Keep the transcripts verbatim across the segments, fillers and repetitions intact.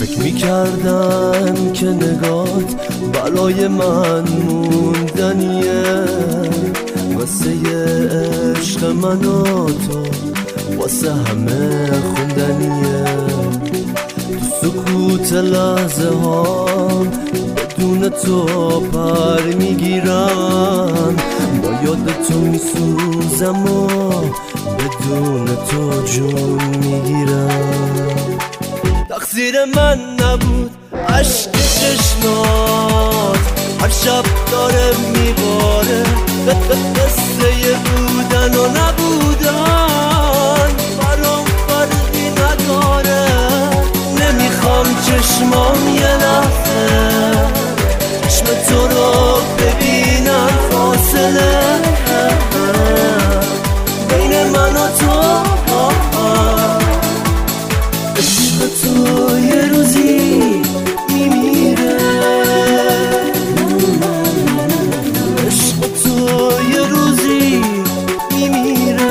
فکر میکردم که نگات برای من موندنیه، واسه عشق من و تو واسه همه خوندنیه. تو سکوت لحظه ها بدون تو پر میگیرم، با یاد تو میسوزم و بدون تو جون میگیرم. تقصیر من نبود عشق چشمات، هر شب داره میباره قصه بودن و نبودن، برام فرقی نداره. نمیخوام چشمام یه لحظه چشم تو رو ببینم، فاصله بین من و تو. عشق تو یه روزی میمیره، عشق تو یه روزی میمیره.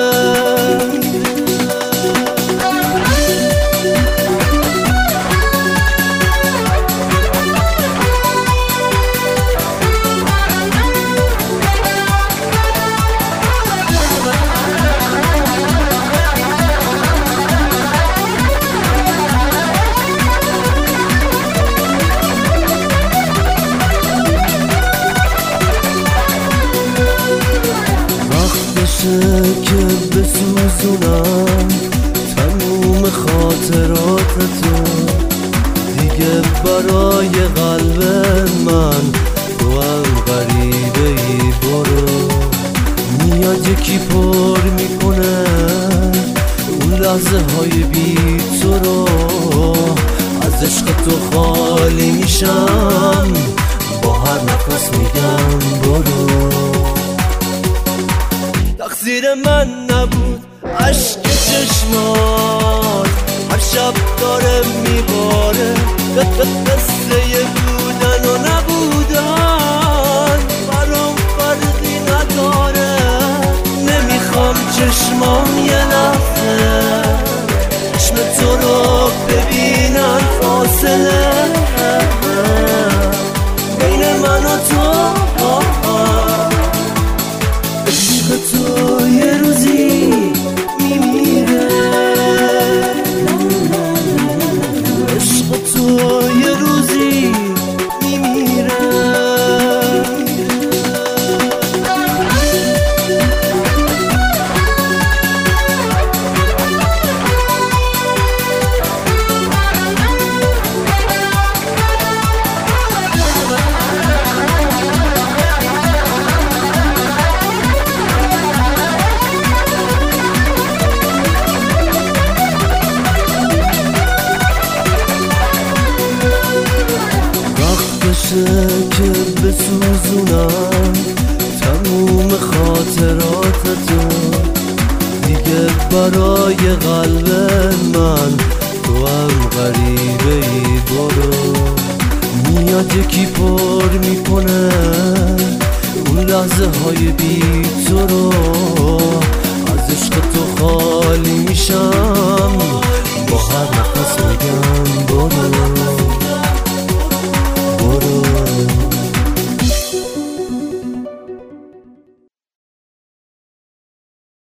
که بسوزونم تموم خاطراتتو دیگه، برای قلب من تو هم غریبه ای. برو میاد یکی پر میکنه اون لحظه های بی تو رو، از عشق تو خالی میشم، با هر نفس میگم برو. تقصیر من نبود عشق چشمات، هر شب داره میباره قصه بودن و نبودن، برام فرقی نداره. نمیخوام چشمام یه لحظه چشم تو رو ببینن، فاصله بین من و تو. عشق تو یه روزی میمیره، عشق تو یه روزی میمیره. که بسوزونم تموم خاطراتتو دیگه، برای قلب من تو هم غریبه ای. برو میاد یکی پر میکنه اون لحظه های بی تو رو، از عشق تو خالی میشم،